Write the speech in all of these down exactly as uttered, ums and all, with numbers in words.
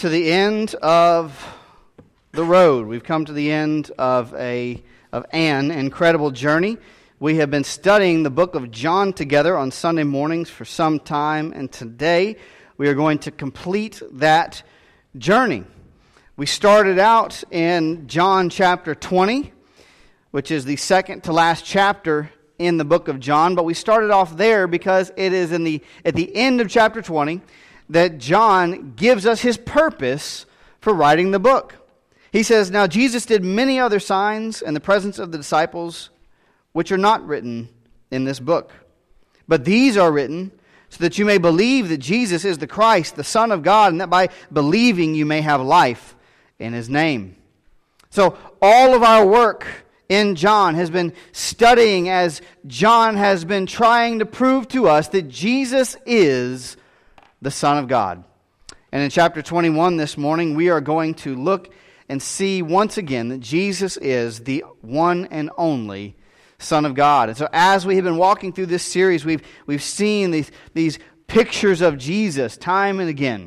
To the end of the road. We've come to the end of a of an incredible journey. We have been studying the book of John together on Sunday mornings for some time, and today we are going to complete that journey. We started out in John chapter twenty, which is the second to last chapter in the book of John, but we started off there because it is in the at the end of chapter twenty that John gives us his purpose for writing the book. He says, "Now Jesus did many other signs in the presence of the disciples, which are not written in this book. But these are written so that you may believe that Jesus is the Christ, the Son of God, and that by believing you may have life in His name." So all of our work in John has been studying as John has been trying to prove to us that Jesus is the Son of God. And in chapter twenty-one this morning, we are going to look and see once again that Jesus is the one and only Son of God. And so as we have been walking through this series, we've we've seen these, these pictures of Jesus time and again.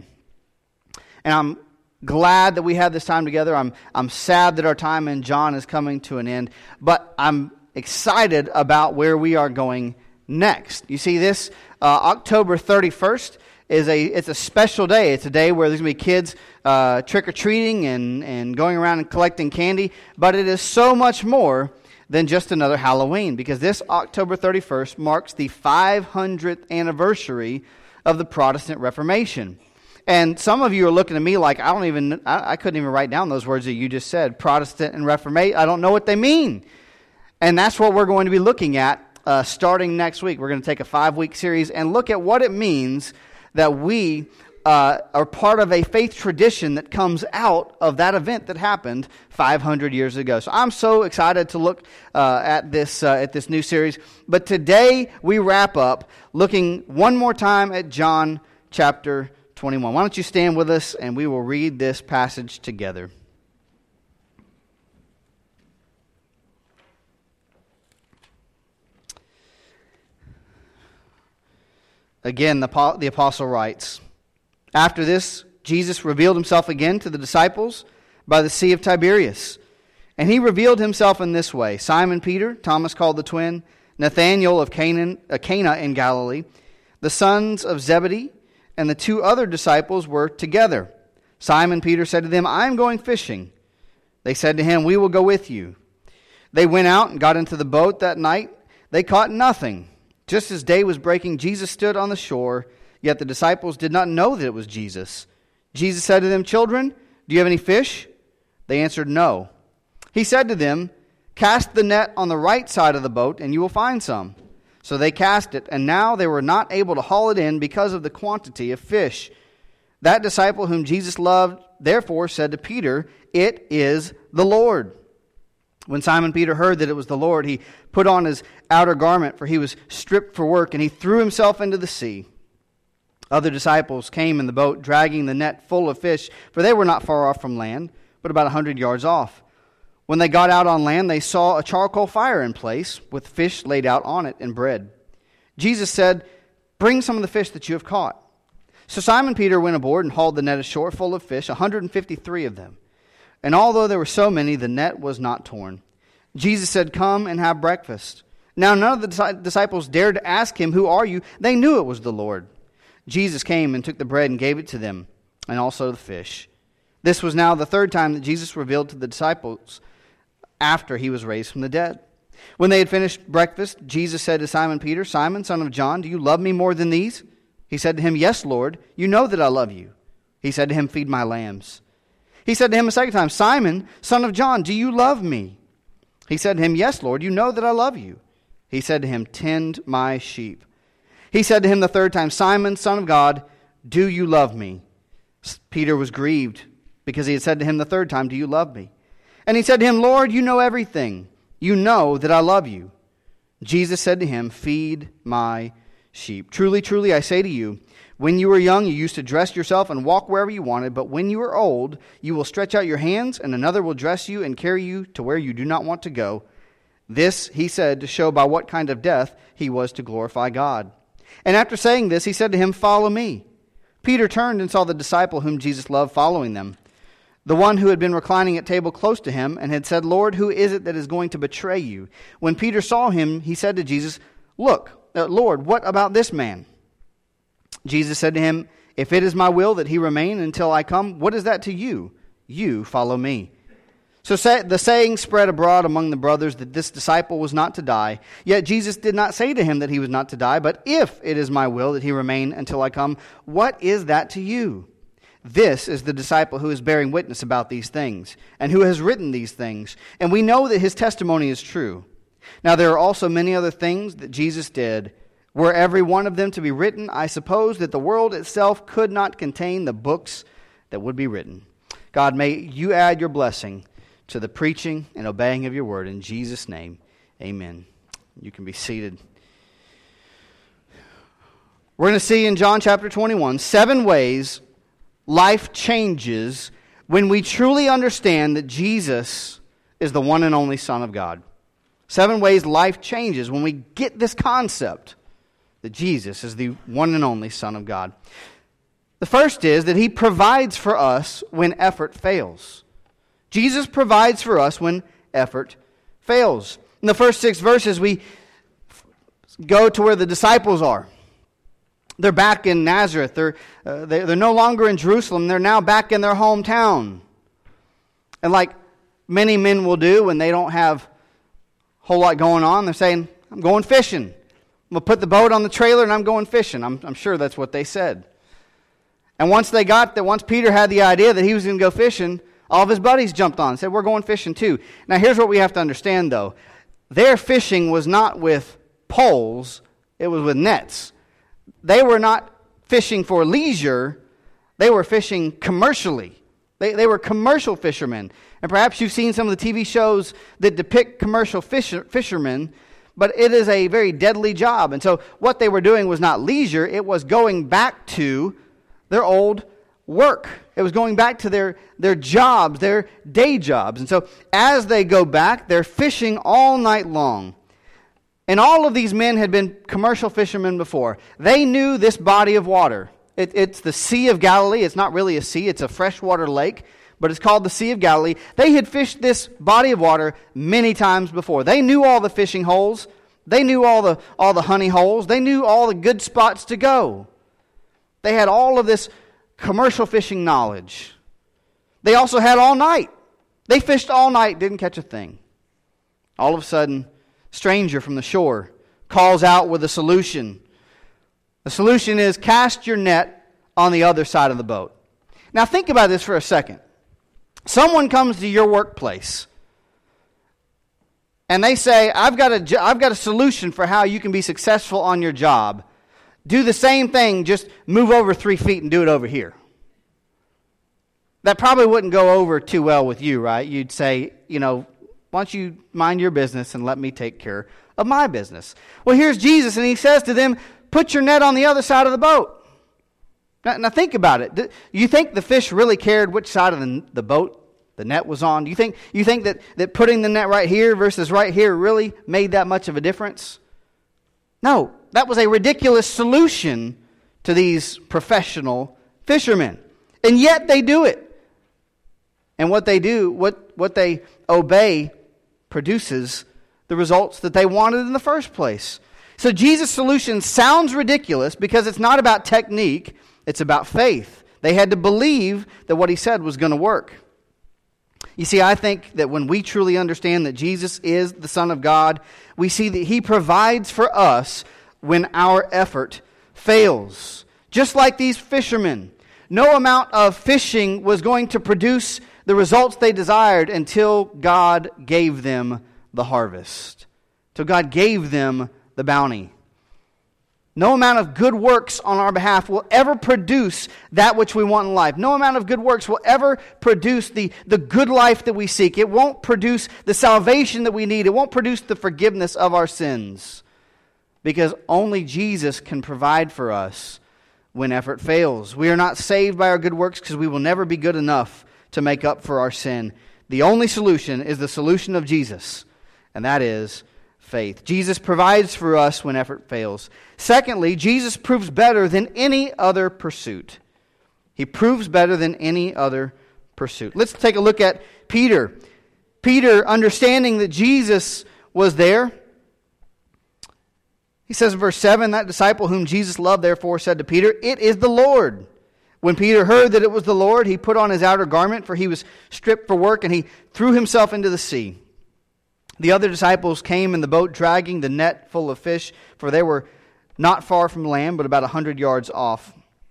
And I'm glad that we had this time together. I'm I'm sad that our time in John is coming to an end, but I'm excited about where we are going next. You see, this uh, October thirty-first is a it's a special day. It's a day where there's going to be kids uh, trick-or-treating and, and going around and collecting candy, but it is so much more than just another Halloween, because this October thirty-first marks the five hundredth anniversary of the Protestant Reformation. And some of you are looking at me like, I don't even, I, I couldn't even write down those words that you just said, Protestant and Reformation. I don't know what they mean. And that's what we're going to be looking at uh, starting next week. We're going to take a five-week series and look at what it means that we uh, are part of a faith tradition that comes out of that event that happened five hundred years ago. So I'm so excited to look uh, at this uh, at this new series. But today we wrap up looking one more time at John chapter twenty-one. Why don't you stand with us and we will read this passage together. Again, the, the apostle writes, "After this, Jesus revealed himself again to the disciples by the Sea of Tiberias. And he revealed himself in this way: Simon Peter, Thomas called the twin, Nathanael of Canaan, uh, Cana in Galilee, the sons of Zebedee, and the two other disciples were together. Simon Peter said to them, 'I am going fishing.' They said to him, 'We will go with you.' They went out and got into the boat that night. They caught nothing. Just as day was breaking, Jesus stood on the shore, yet the disciples did not know that it was Jesus. Jesus said to them, 'Children, do you have any fish?' They answered, 'No.' He said to them, 'Cast the net on the right side of the boat, and you will find some.' So they cast it, and now they were not able to haul it in because of the quantity of fish. That disciple whom Jesus loved therefore said to Peter, 'It is the Lord.' When Simon Peter heard that it was the Lord, he put on his outer garment, for he was stripped for work, and he threw himself into the sea. Other disciples came in the boat, dragging the net full of fish, for they were not far off from land, but about a hundred yards off. When they got out on land, they saw a charcoal fire in place, with fish laid out on it and bread. Jesus said, 'Bring some of the fish that you have caught.' So Simon Peter went aboard and hauled the net ashore full of fish, one hundred fifty-three of them. And although there were so many, the net was not torn. Jesus said, 'Come and have breakfast.' Now none of the disciples dared to ask him, 'Who are you?' They knew it was the Lord. Jesus came and took the bread and gave it to them, and also the fish. This was now the third time that Jesus revealed to the disciples after he was raised from the dead. When they had finished breakfast, Jesus said to Simon Peter, 'Simon, son of John, do you love me more than these?' He said to him, 'Yes, Lord, you know that I love you.' He said to him, 'Feed my lambs.' He said to him a second time, 'Simon, son of John, do you love me?' He said to him, 'Yes, Lord, you know that I love you.' He said to him, 'Tend my sheep.' He said to him the third time, 'Simon, son of God, do you love me?' Peter was grieved because he had said to him the third time, 'Do you love me?' And he said to him, 'Lord, you know everything. You know that I love you.' Jesus said to him, 'Feed my sheep. Truly, truly, I say to you, when you were young, you used to dress yourself and walk wherever you wanted, but when you are old, you will stretch out your hands, and another will dress you and carry you to where you do not want to go.' This he said to show by what kind of death he was to glorify God. And after saying this, he said to him, 'Follow me.' Peter turned and saw the disciple whom Jesus loved following them, the one who had been reclining at table close to him, and had said, "Lord, who is it that is going to betray you?" When Peter saw him, he said to Jesus, "Look, uh, Lord, what about this man?" Jesus said to him, "If it is my will that he remain until I come, what is that to you? You follow me." So say, the saying spread abroad among the brothers that this disciple was not to die. Yet Jesus did not say to him that he was not to die, but if it is my will that he remain until I come, what is that to you? This is the disciple who is bearing witness about these things, and who has written these things, and we know that his testimony is true. Now there are also many other things that Jesus did. Were every one of them to be written, I suppose that the world itself could not contain the books that would be written. God, may you add your blessing to the preaching and obeying of your word. In Jesus' name, amen. You can be seated. We're going to see in John chapter twenty-one, seven ways life changes when we truly understand that Jesus is the one and only Son of God. Seven ways life changes when we get this concept that Jesus is the one and only Son of God. The first is that he provides for us when effort fails. Jesus provides for us when effort fails. In the first six verses, we go to where the disciples are. They're back in Nazareth. They're, uh, they're, they're no longer in Jerusalem. They're now back in their hometown. And like many men will do when they don't have a whole lot going on, they're saying, "I'm going fishing. I'm going to put the boat on the trailer and I'm going fishing." I'm, I'm sure that's what they said. And once they got that, once Peter had the idea that he was going to go fishing, all of his buddies jumped on and said, "We're going fishing too." Now here's what we have to understand though. Their fishing was not with poles, it was with nets. They were not fishing for leisure, they were fishing commercially. They, they were commercial fishermen. And perhaps you've seen some of the T V shows that depict commercial fisher, fishermen, but it is a very deadly job. And so what they were doing was not leisure, it was going back to their old work. It was going back to their, their jobs, their day jobs. And so as they go back, they're fishing all night long. And all of these men had been commercial fishermen before. They knew this body of water. It, it's the Sea of Galilee. It's not really a sea. It's a freshwater lake, but it's called the Sea of Galilee. They had fished this body of water many times before. They knew all the fishing holes. They knew all the, all the honey holes. They knew all the good spots to go. They had all of this commercial fishing knowledge. They also had all night. They fished all night, didn't catch a thing. All of a sudden, a stranger from the shore calls out with a solution. The solution is cast your net on the other side of the boat. Now think about this for a second. Someone comes to your workplace and they say, I've got a, I've got a solution for how you can be successful on your job. Do the same thing, just move over three feet and do it over here. That probably wouldn't go over too well with you, right? You'd say, you know, why don't you mind your business and let me take care of my business? Well, here's Jesus, and he says to them, put your net on the other side of the boat. Now, now think about it. Do you think the fish really cared which side of the, the boat the net was on? Do you think, you think that, that putting the net right here versus right here really made that much of a difference? No. That was a ridiculous solution to these professional fishermen. And yet they do it. And what they do, what, what they obey, produces the results that they wanted in the first place. So Jesus' solution sounds ridiculous because it's not about technique, it's about faith. They had to believe that what he said was going to work. You see, I think that when we truly understand that Jesus is the Son of God, we see that he provides for us when our effort fails. Just like these fishermen, no amount of fishing was going to produce the results they desired until God gave them the harvest. Till God gave them the bounty. No amount of good works on our behalf will ever produce that which we want in life. No amount of good works will ever produce the, the good life that we seek. It won't produce the salvation that we need. It won't produce the forgiveness of our sins. Because only Jesus can provide for us when effort fails. We are not saved by our good works because we will never be good enough to make up for our sin. The only solution is the solution of Jesus, and that is faith. Jesus provides for us when effort fails. Secondly, Jesus proves better than any other pursuit. He proves better than any other pursuit. Let's take a look at Peter. Peter, understanding that Jesus was there, he says in verse seven, that disciple whom Jesus loved therefore said to Peter, "It is the Lord." When Peter heard that it was the Lord, he put on his outer garment, for he was stripped for work, and he threw himself into the sea. The other disciples came in the boat, dragging the net full of fish, for they were not far from land, but about a hundred yards off.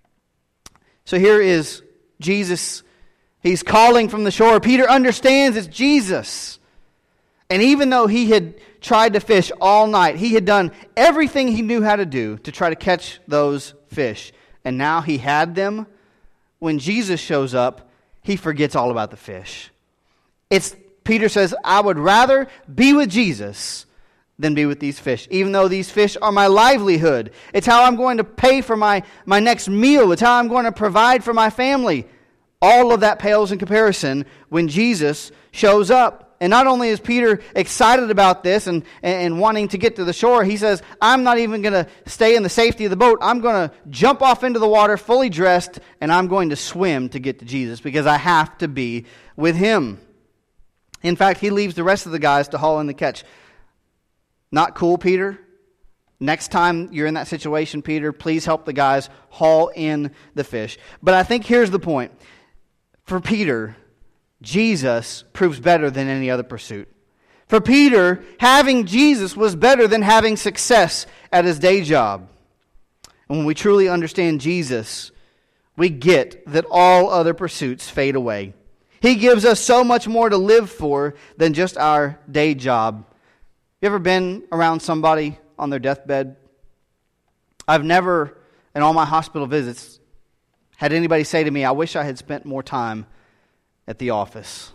So here is Jesus. He's calling from the shore. Peter understands it's Jesus. And even though he had tried to fish all night, he had done everything he knew how to do to try to catch those fish. And now he had them. When Jesus shows up, he forgets all about the fish. It's Peter says, I would rather be with Jesus than be with these fish, even though these fish are my livelihood. It's how I'm going to pay for my, my next meal. It's how I'm going to provide for my family. All of that pales in comparison when Jesus shows up. And not only is Peter excited about this and, and wanting to get to the shore, he says, I'm not even going to stay in the safety of the boat. I'm going to jump off into the water fully dressed, and I'm going to swim to get to Jesus because I have to be with him. In fact, he leaves the rest of the guys to haul in the catch. Not cool, Peter? Next time you're in that situation, Peter, please help the guys haul in the fish. But I think here's the point. For Peter, Jesus proves better than any other pursuit. For Peter, having Jesus was better than having success at his day job. And when we truly understand Jesus, we get that all other pursuits fade away. He gives us so much more to live for than just our day job. You ever been around somebody on their deathbed? I've never, in all my hospital visits, had anybody say to me, I wish I had spent more time at the office.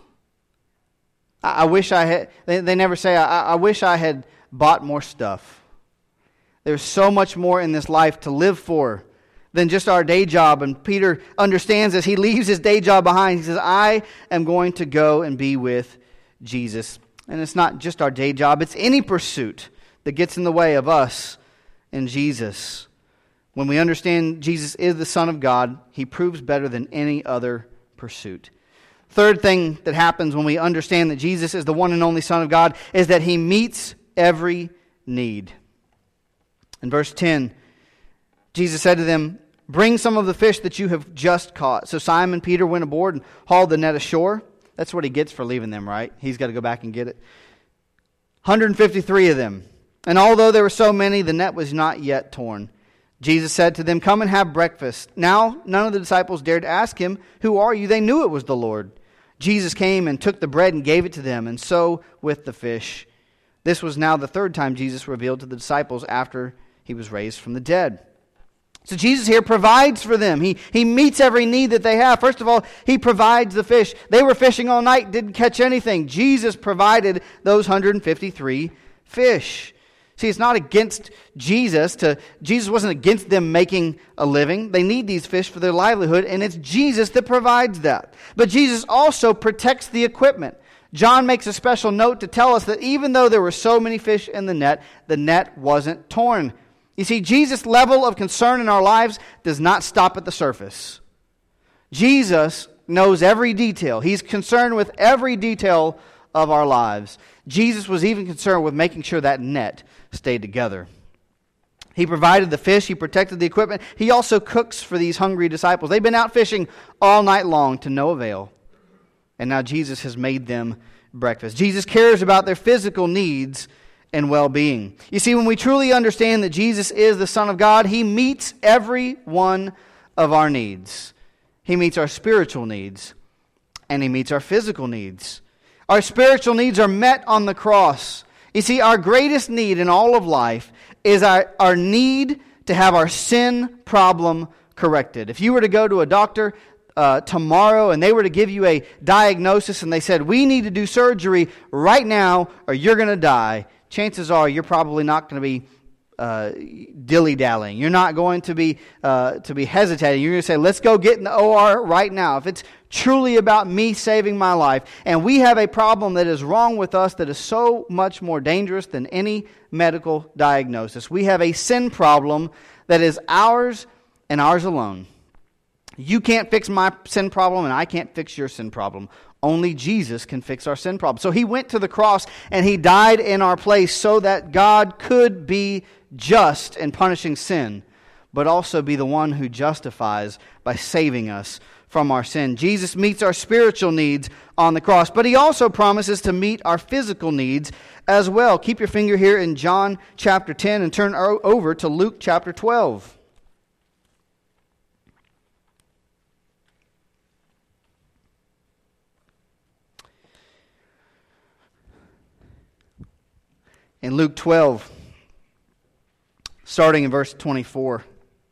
I, I wish I had, they, they never say, I, I wish I had bought more stuff. There's so much more in this life to live for than just our day job. And Peter understands as he leaves his day job behind. He says, I am going to go and be with Jesus. And it's not just our day job. It's any pursuit that gets in the way of us and Jesus. When we understand Jesus is the Son of God, he proves better than any other pursuit. Third thing that happens when we understand that Jesus is the one and only Son of God is that he meets every need. In verse ten, Jesus said to them, bring some of the fish that you have just caught. So Simon Peter went aboard and hauled the net ashore. That's what he gets for leaving them, right? He's got to go back and get it. one hundred fifty-three of them. And although there were so many, the net was not yet torn. Jesus said to them, come and have breakfast. Now none of the disciples dared ask him, who are you? They knew it was the Lord. Jesus came and took the bread and gave it to them, and so with the fish. This was now the third time Jesus revealed to the disciples after he was raised from the dead. So Jesus here provides for them. He, he meets every need that they have. First of all, he provides the fish. They were fishing all night, didn't catch anything. Jesus provided those one hundred fifty-three fish. See, it's not against Jesus. To Jesus wasn't against them making a living. They need these fish for their livelihood, and it's Jesus that provides that. But Jesus also protects the equipment. John makes a special note to tell us that even though there were so many fish in the net, the net wasn't torn. You see, Jesus' level of concern in our lives does not stop at the surface. Jesus knows every detail. He's concerned with every detail of our lives. Jesus was even concerned with making sure that net stayed together. He provided the fish. He protected the equipment. He also cooks for these hungry disciples. They've been out fishing all night long to no avail. And now Jesus has made them breakfast. Jesus cares about their physical needs and well-being. You see, when we truly understand that Jesus is the Son of God, he meets every one of our needs. He meets our spiritual needs, and he meets our physical needs. Our spiritual needs are met on the cross. You see, our greatest need in all of life is our, our need to have our sin problem corrected. If you were to go to a doctor uh, tomorrow and they were to give you a diagnosis and they said, we need to do surgery right now or you're going to die, chances are you're probably not going to be uh, dilly-dallying. You're not going to be uh, to be hesitating. You're going to say, let's go get in the O R right now. If it's truly about me saving my life, and we have a problem that is wrong with us that is so much more dangerous than any medical diagnosis. We have a sin problem that is ours and ours alone. You can't fix my sin problem, and I can't fix your sin problem. Only Jesus can fix our sin problem. So he went to the cross, and he died in our place so that God could be just in punishing sin, but also be the one who justifies by saving us from our sin. Jesus meets our spiritual needs on the cross, but he also promises to meet our physical needs as well. Keep your finger here in John chapter ten and turn over to Luke chapter twelve. In Luke twelve, starting in verse twenty-four,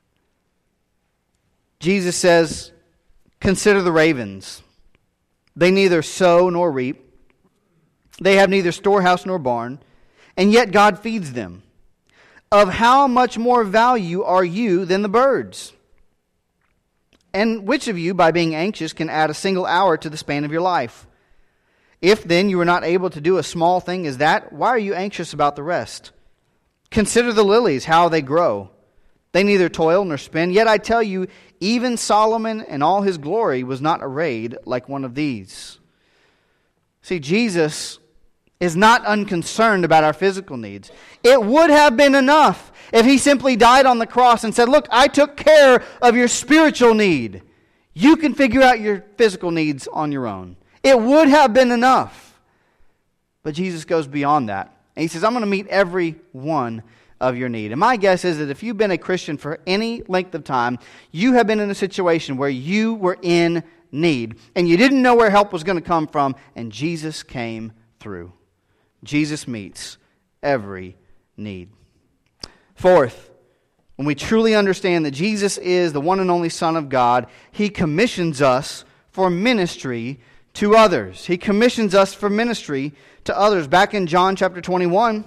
Jesus says, "Consider the ravens. They neither sow nor reap. They have neither storehouse nor barn, and yet God feeds them. Of how much more value are you than the birds? And which of you, by being anxious, can add a single hour to the span of your life? If then you are not able to do a small thing as that, why are you anxious about the rest? Consider the lilies, how they grow. They neither toil nor spin. Yet I tell you, even Solomon in all his glory was not arrayed like one of these." See, Jesus is not unconcerned about our physical needs. It would have been enough if he simply died on the cross and said, "Look, I took care of your spiritual need. You can figure out your physical needs on your own." It would have been enough. But Jesus goes beyond that. And he says, "I'm going to meet every one of your need." And my guess is that if you've been a Christian for any length of time, you have been in a situation where you were in need. And you didn't know where help was going to come from. And Jesus came through. Jesus meets every need. Fourth, when we truly understand that Jesus is the one and only Son of God, he commissions us for ministry to others. He commissions us for ministry to others. Back in John chapter twenty-one,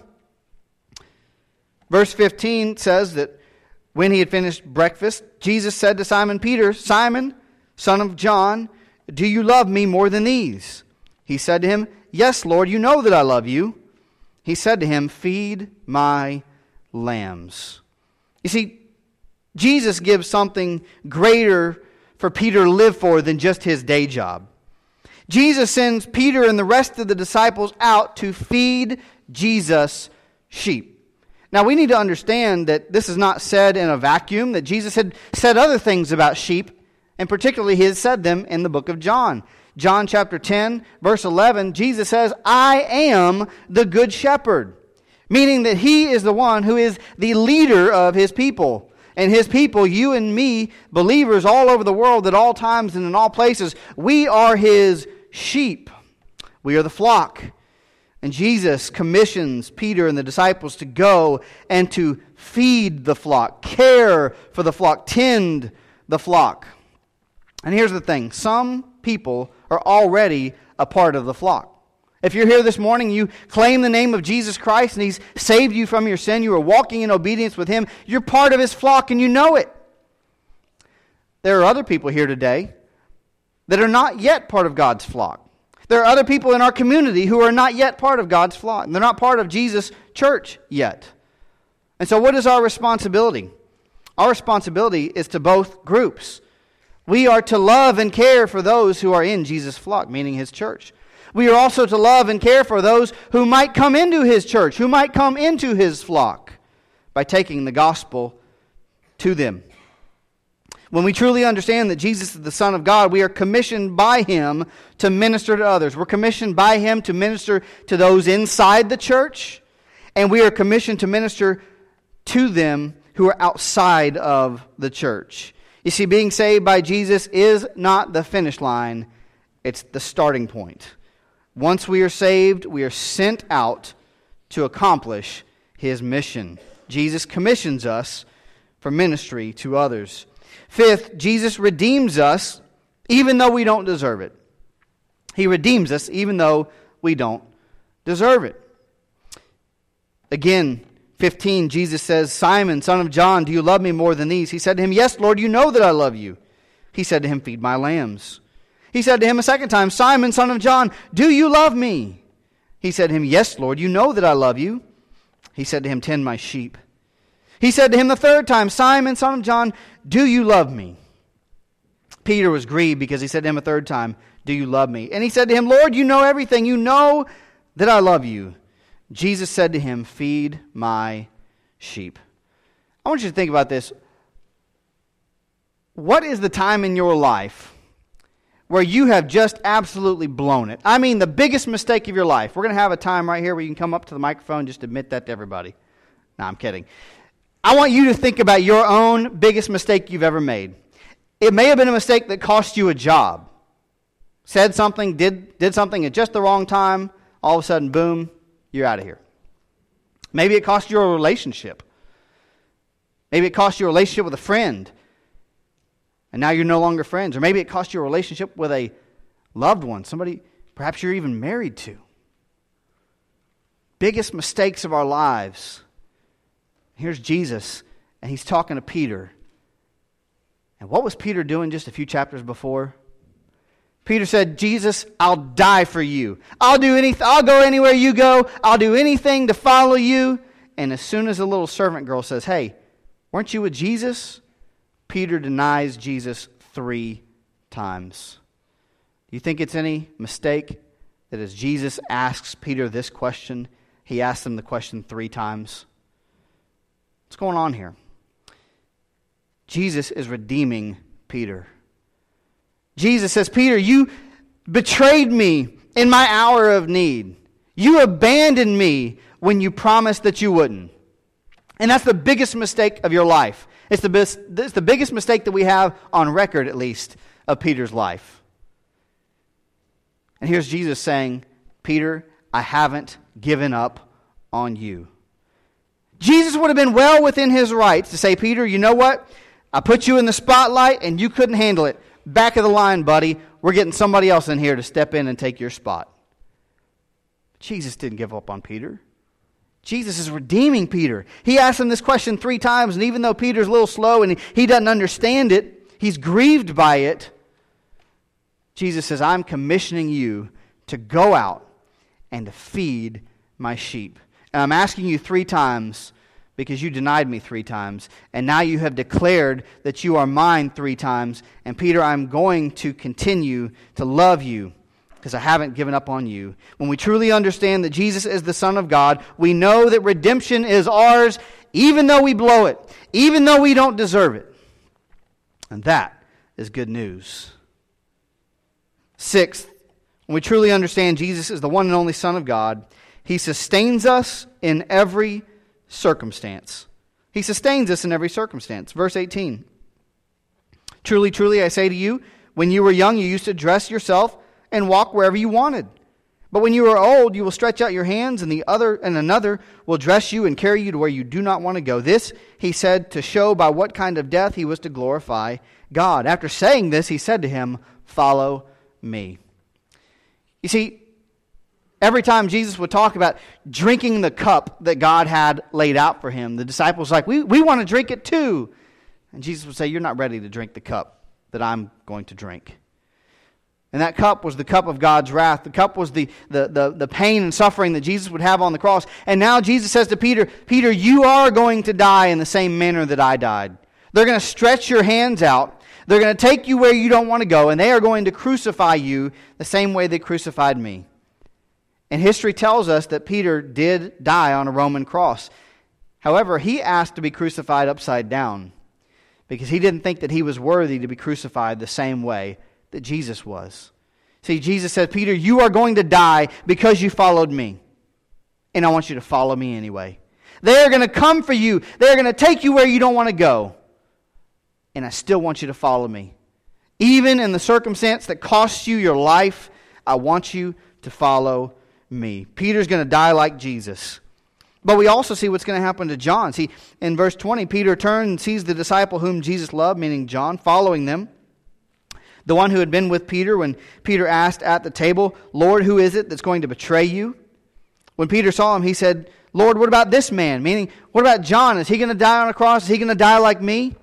verse fifteen says that when he had finished breakfast, Jesus said to Simon Peter, "Simon, son of John, do you love me more than these?" He said to him, "Yes, Lord, you know that I love you." He said to him, "Feed my lambs." You see, Jesus gives something greater for Peter to live for than just his day job. Jesus sends Peter and the rest of the disciples out to feed Jesus' sheep. Now, we need to understand that this is not said in a vacuum, that Jesus had said other things about sheep, and particularly he has said them in the book of John. John chapter ten, verse eleven, Jesus says, "I am the good shepherd," meaning that he is the one who is the leader of his people. And his people, you and me, believers all over the world at all times and in all places, we are his sheep. We are the flock. And Jesus commissions Peter and the disciples to go and to feed the flock, care for the flock, tend the flock. And here's the thing. Some people are already a part of the flock. If you're here this morning, you claim the name of Jesus Christ and he's saved you from your sin, you are walking in obedience with him, you're part of his flock and you know it. There are other people here today that are not yet part of God's flock. There are other people in our community who are not yet part of God's flock. They're not part of Jesus' church yet. And so what is our responsibility? Our responsibility is to both groups. We are to love and care for those who are in Jesus' flock, meaning his church. We are also to love and care for those who might come into his church, who might come into his flock, by taking the gospel to them. When we truly understand that Jesus is the Son of God, we are commissioned by him to minister to others. We're commissioned by him to minister to those inside the church, and we are commissioned to minister to them who are outside of the church. You see, being saved by Jesus is not the finish line, it's the starting point. Once we are saved, we are sent out to accomplish his mission. Jesus commissions us for ministry to others. Fifth, Jesus redeems us even though we don't deserve it. He redeems us even though we don't deserve it. Again, fifteen, Jesus says, "Simon, son of John, do you love me more than these?" He said to him, "Yes, Lord, you know that I love you." He said to him, "Feed my lambs." He said to him a second time, "Simon, son of John, do you love me?" He said to him, "Yes, Lord, you know that I love you." He said to him, "Tend my sheep." He said to him the third time, "Simon, son of John, do you love me?" Peter was grieved because he said to him a third time, "Do you love me?" And he said to him, "Lord, you know everything. You know that I love you." Jesus said to him, "Feed my sheep." I want you to think about this. What is the time in your life where you have just absolutely blown it? I mean, the biggest mistake of your life. We're going to have a time right here where you can come up to the microphone and just admit that to everybody. No, I'm kidding. I want you to think about your own biggest mistake you've ever made. It may have been a mistake that cost you a job. Said something, did, did something at just the wrong time. All of a sudden, boom, you're out of here. Maybe it cost you a relationship. Maybe it cost you a relationship with a friend, and now you're no longer friends. Or maybe it cost you a relationship with a loved one, somebody perhaps you're even married to. Biggest mistakes of our lives. Here's Jesus, and he's talking to Peter. And what was Peter doing just a few chapters before? Peter said, "Jesus, I'll die for you. I'll do anything. I'll go anywhere you go. I'll do anything to follow you." And as soon as the little servant girl says, "Hey, weren't you with Jesus?" Peter denies Jesus three times. Do you think it's any mistake that as Jesus asks Peter this question, he asks him the question three times? What's going on here? Jesus is redeeming Peter. Jesus says, "Peter, you betrayed me in my hour of need. You abandoned me when you promised that you wouldn't." And that's the biggest mistake of your life. It's the, best, it's the biggest mistake that we have on record, at least, of Peter's life. And here's Jesus saying, "Peter, I haven't given up on you." Jesus would have been well within his rights to say, "Peter, you know what? I put you in the spotlight and you couldn't handle it. Back of the line, buddy. We're getting somebody else in here to step in and take your spot." Jesus didn't give up on Peter. Jesus is redeeming Peter. He asked him this question three times, and even though Peter's a little slow and he doesn't understand it, he's grieved by it. Jesus says, "I'm commissioning you to go out and to feed my sheep. And I'm asking you three times because you denied me three times. And now you have declared that you are mine three times. And Peter, I'm going to continue to love you because I haven't given up on you." When we truly understand that Jesus is the Son of God, we know that redemption is ours even though we blow it, even though we don't deserve it. And that is good news. Sixth, when we truly understand Jesus is the one and only Son of God, He sustains us in every circumstance. He sustains us in every circumstance. Verse eighteen. "Truly, truly, I say to you, when you were young, you used to dress yourself and walk wherever you wanted. But when you are old, you will stretch out your hands, and the other and another will dress you and carry you to where you do not want to go." This he said to show by what kind of death he was to glorify God. After saying this, he said to him, "Follow me." You see, every time Jesus would talk about drinking the cup that God had laid out for him, the disciples were like, we, we want to drink it too. And Jesus would say, "You're not ready to drink the cup that I'm going to drink." And that cup was the cup of God's wrath. The cup was the, the, the, the pain and suffering that Jesus would have on the cross. And now Jesus says to Peter, "Peter, you are going to die in the same manner that I died. They're going to stretch your hands out. They're going to take you where you don't want to go. And they are going to crucify you the same way they crucified me." And history tells us that Peter did die on a Roman cross. However, he asked to be crucified upside down because he didn't think that he was worthy to be crucified the same way that Jesus was. See, Jesus said, "Peter, you are going to die because you followed me. And I want you to follow me anyway. They are going to come for you. They are going to take you where you don't want to go. And I still want you to follow me. Even in the circumstance that costs you your life, I want you to follow me." Peter's going to die like Jesus. But we also see what's going to happen to John. See, in verse twenty, Peter turns and sees the disciple whom Jesus loved, meaning John, following them. The one who had been with Peter when Peter asked at the table, "Lord, who is it that's going to betray you?" When Peter saw him, he said, "Lord, what about this man?" Meaning, what about John? Is he going to die on a cross? Is he going to die like me?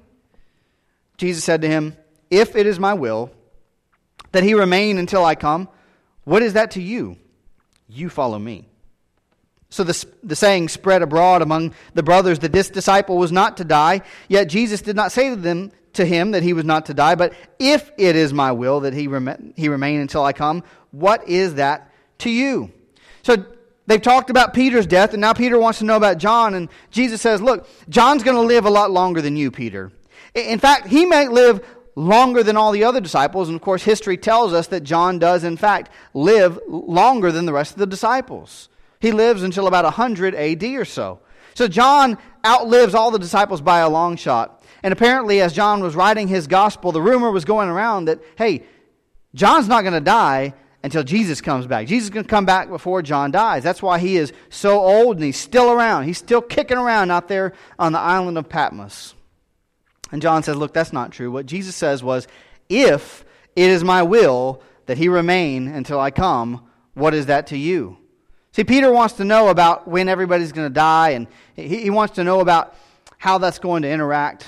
Jesus said to him, "If it is my will that he remain until I come, what is that to you? You follow me." So the, the saying spread abroad among the brothers that this disciple was not to die. Yet Jesus did not say to them to him that he was not to die, but if it is my will that he, rem- he remain until I come, what is that to you? So they've talked about Peter's death, and now Peter wants to know about John, and Jesus says, look, John's going to live a lot longer than you, Peter. In fact, he may live longer than all the other disciples, and of course history tells us that John does in fact live longer than the rest of the disciples. He lives until about one hundred A D or so. So John outlives all the disciples by a long shot. And apparently as John was writing his gospel, the rumor was going around that, hey, John's not going to die until Jesus comes back. Jesus is going to come back before John dies. That's why he is so old and he's still around. He's still kicking around out there on the island of Patmos. And John says, look, that's not true. What Jesus says was, if it is my will that he remain until I come, what is that to you? See, Peter wants to know about when everybody's going to die, and he, he wants to know about how that's going to interact.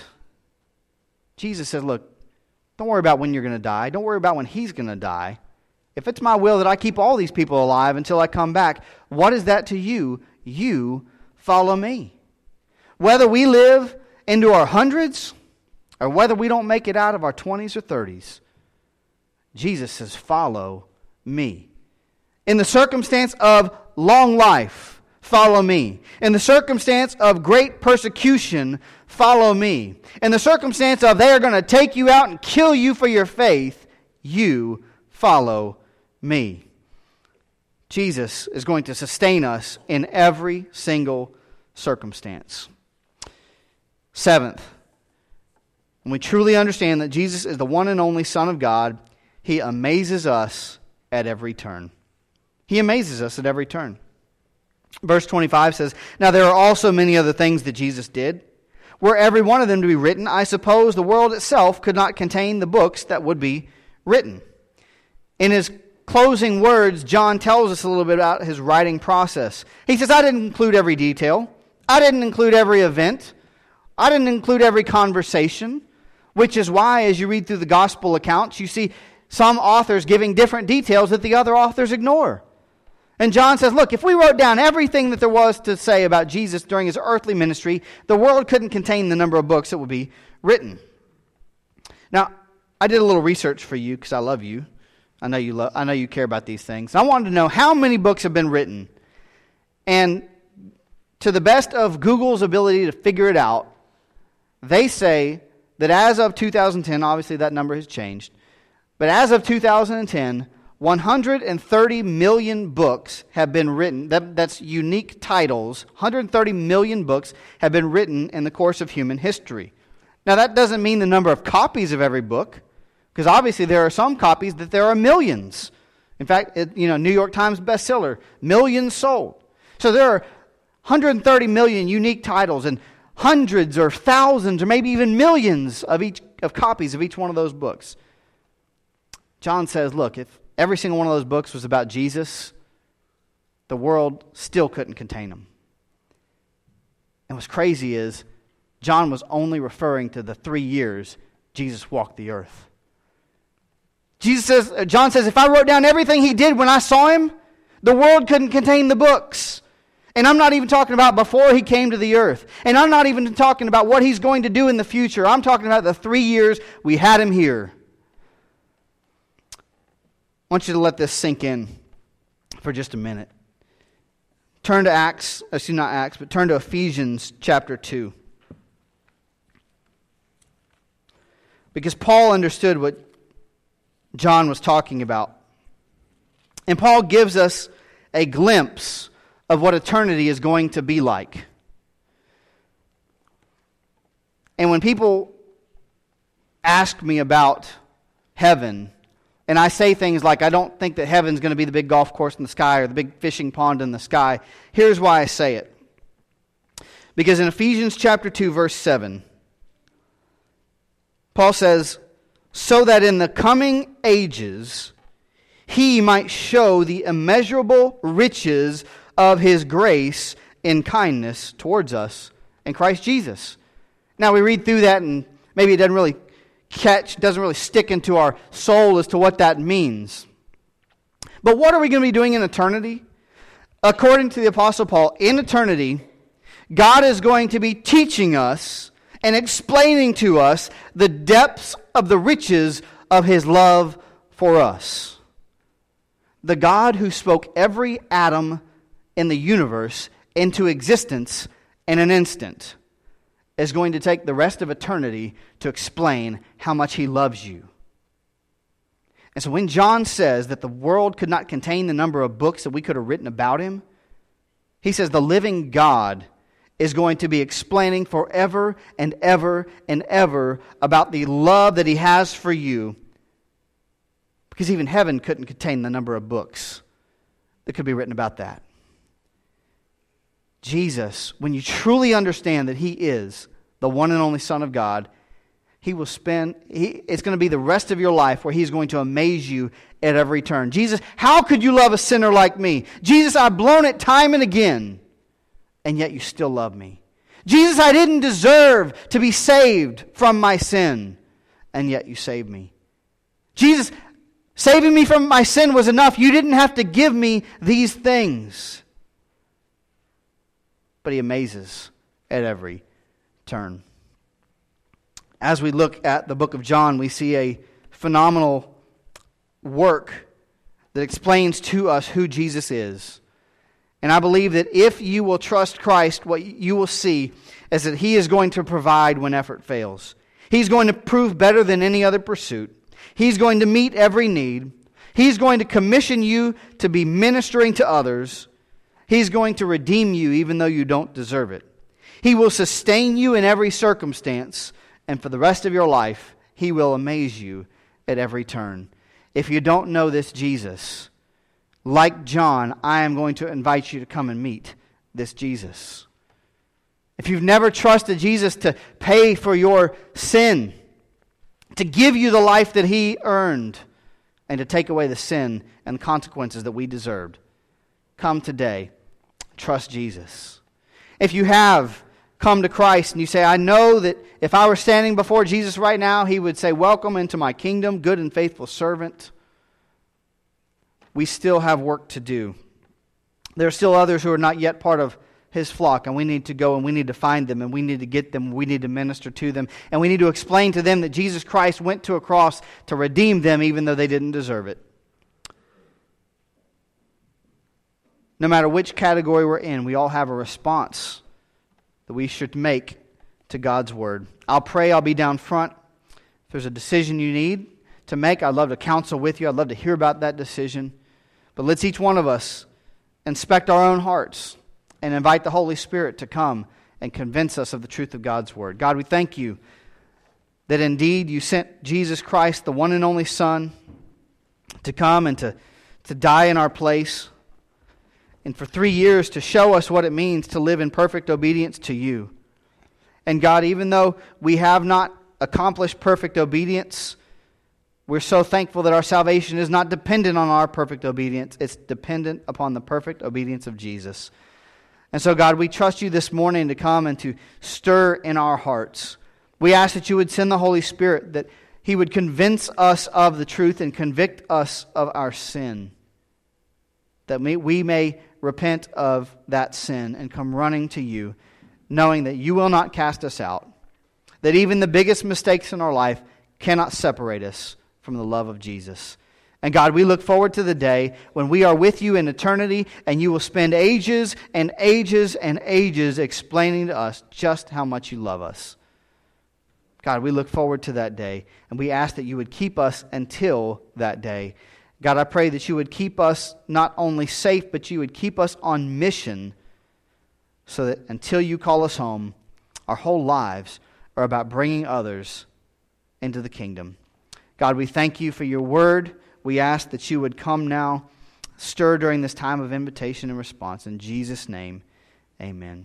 Jesus says, look, don't worry about when you're going to die. Don't worry about when he's going to die. If it's my will that I keep all these people alive until I come back, what is that to you? You follow me. Whether we live into our hundreds or whether we don't make it out of our twenties or thirties, Jesus says, follow me. In the circumstance of long life, follow me. In the circumstance of great persecution, follow me. In the circumstance of they are going to take you out and kill you for your faith, you follow me. Jesus is going to sustain us in every single circumstance. Seventh, when we truly understand that Jesus is the one and only Son of God, he amazes us at every turn. He amazes us at every turn. Verse twenty-five says, now there are also many other things that Jesus did. Were every one of them to be written, I suppose the world itself could not contain the books that would be written. In his closing words, John tells us a little bit about his writing process. He says, I didn't include every detail. I didn't include every event. I didn't include every conversation, which is why as you read through the gospel accounts, you see some authors giving different details that the other authors ignore. And John says, look, if we wrote down everything that there was to say about Jesus during his earthly ministry, the world couldn't contain the number of books that would be written. Now, I did a little research for you because I love you. I know you love, I know you care about these things. I wanted to know how many books have been written. And to the best of Google's ability to figure it out, they say that as of two thousand ten, obviously that number has changed, but as of two thousand ten, one hundred thirty million books have been written. That, that's unique titles. one hundred thirty million books have been written in the course of human history. Now that doesn't mean the number of copies of every book, because obviously there are some copies that there are millions. In fact, it, you know, New York Times bestseller, millions sold. So there are one hundred thirty million unique titles and hundreds or thousands or maybe even millions of each of copies of each one of those books. John says, look, if every single one of those books was about Jesus, the world still couldn't contain them. And what's crazy is John was only referring to the three years Jesus walked the earth. Jesus says, John says, if I wrote down everything he did when I saw him, the world couldn't contain the books. And I'm not even talking about before he came to the earth. And I'm not even talking about what he's going to do in the future. I'm talking about the three years we had him here. I want you to let this sink in for just a minute. Turn to Acts, excuse me, not Acts, but turn to Ephesians chapter two. Because Paul understood what John was talking about. And Paul gives us a glimpse of what eternity is going to be like. And when people ask me about heaven, and I say things like, I don't think that heaven's going to be the big golf course in the sky or the big fishing pond in the sky, here's why I say it. Because in Ephesians chapter two, verse seven, Paul says, so that in the coming ages he might show the immeasurable riches of his grace in kindness towards us in Christ Jesus. Now we read through that and maybe it doesn't really catch, doesn't really stick into our soul as to what that means. But what are we going to be doing in eternity? According to the Apostle Paul, in eternity, God is going to be teaching us and explaining to us the depths of the riches of His love for us. The God who spoke every atom in the universe into existence in an instant is going to take the rest of eternity to explain how much He loves you. And so when John says that the world could not contain the number of books that we could have written about Him, he says the living God is going to be explaining forever and ever and ever about the love that He has for you, because even heaven couldn't contain the number of books that could be written about that. Jesus, when you truly understand that He is the one and only Son of God, He will spend, he, it's going to be the rest of your life where He's going to amaze you at every turn. Jesus, how could you love a sinner like me? Jesus, I've blown it time and again, and yet you still love me. Jesus, I didn't deserve to be saved from my sin, and yet you saved me. Jesus, saving me from my sin was enough. You didn't have to give me these things. But He amazes at every turn. As we look at the book of John, we see a phenomenal work that explains to us who Jesus is. And I believe that if you will trust Christ, what you will see is that He is going to provide when effort fails. He's going to prove better than any other pursuit. He's going to meet every need. He's going to commission you to be ministering to others. He's going to redeem you even though you don't deserve it. He will sustain you in every circumstance, and for the rest of your life, He will amaze you at every turn. If you don't know this Jesus, like John, I am going to invite you to come and meet this Jesus. If you've never trusted Jesus to pay for your sin, to give you the life that He earned, and to take away the sin and consequences that we deserved, come today. Trust Jesus. If you have come to Christ and you say, I know that if I were standing before Jesus right now, He would say, welcome into my kingdom, good and faithful servant. We still have work to do. There are still others who are not yet part of His flock, and we need to go and we need to find them, and we need to get them, we need to minister to them, and we need to explain to them that Jesus Christ went to a cross to redeem them even though they didn't deserve it. No matter which category we're in, we all have a response that we should make to God's Word. I'll pray, I'll be down front. If there's a decision you need to make, I'd love to counsel with you. I'd love to hear about that decision. But let's each one of us inspect our own hearts and invite the Holy Spirit to come and convince us of the truth of God's Word. God, we thank You that indeed You sent Jesus Christ, the one and only Son, to come and to, to die in our place, and for three years to show us what it means to live in perfect obedience to You. And God, even though we have not accomplished perfect obedience, we're so thankful that our salvation is not dependent on our perfect obedience. It's dependent upon the perfect obedience of Jesus. And so, God, we trust You this morning to come and to stir in our hearts. We ask that You would send the Holy Spirit, that He would convince us of the truth and convict us of our sin, that we may repent of that sin and come running to You, knowing that You will not cast us out, that even the biggest mistakes in our life cannot separate us from the love of Jesus. And God, we look forward to the day when we are with You in eternity, and You will spend ages and ages and ages explaining to us just how much You love us. God, we look forward to that day, and we ask that You would keep us until that day. God, I pray that You would keep us not only safe, but You would keep us on mission, so that until You call us home, our whole lives are about bringing others into the kingdom. God, we thank You for Your Word. We ask that You would come now, stir during this time of invitation and response. In Jesus' name, amen.